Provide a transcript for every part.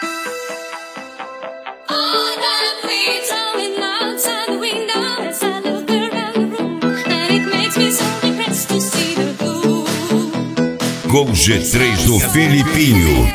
Gol G3 do Felipinho.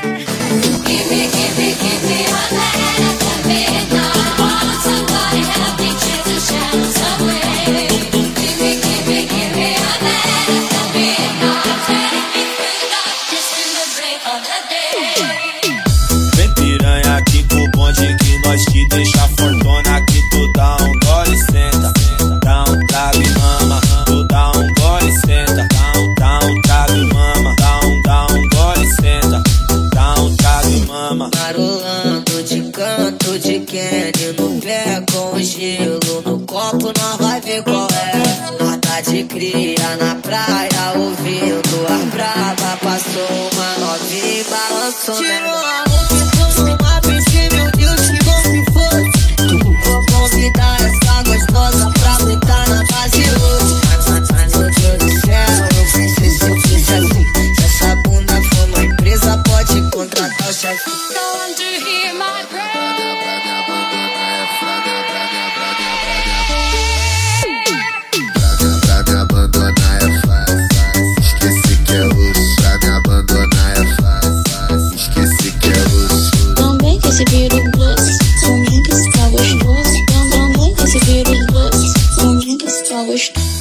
Vem piranha aqui com o bonde que nós te deixa fortuna. Que tu dá um gole e senta, dá um trago e mama. Tu dá um gole e senta, dá um trago e mama. Dá um gole e senta, dá um trago e mama. Marolando de canto de Kenny no pé com gelo no copo, nós vai ver qual é. Nós tá de cria na praia ouvindo a brava. Passou uma novinha e balançou. Tirou a roupa e tomou uma piscina, meu Deus, que bom se fosse. Vou convidar essa gostosa pra gritar na base hoje. Mas meu Deus do céu, eu pensei se eu fiz assim. Se essa bunda for uma empresa, pode contratar o chefe. Pra me abandonar é fácil. Esqueci que é luxo. Pra me abandonar é fácil. Esqueci que é luxo. Também que se vira o doce, também que está gostoso. Também que se vira o doce, também que está gostoso.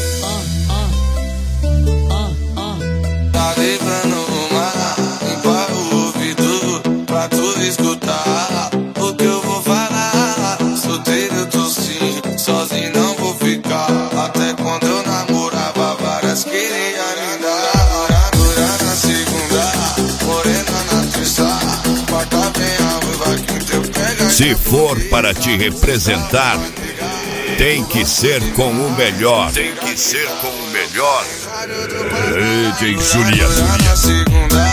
Tá levando uma, limpa o ouvido pra tu escutar o que eu vou falar. Solteiro eu tô sim, sozinho não vou ficar. Até quando eu namorava, várias queriam me dar. Dura na segunda, morena na terça, quarta vem a ruiva que teu pega. Se for para te representar, tem que ser com o melhor. Tem que ser com o melhor. DJ Juliano. Na segunda,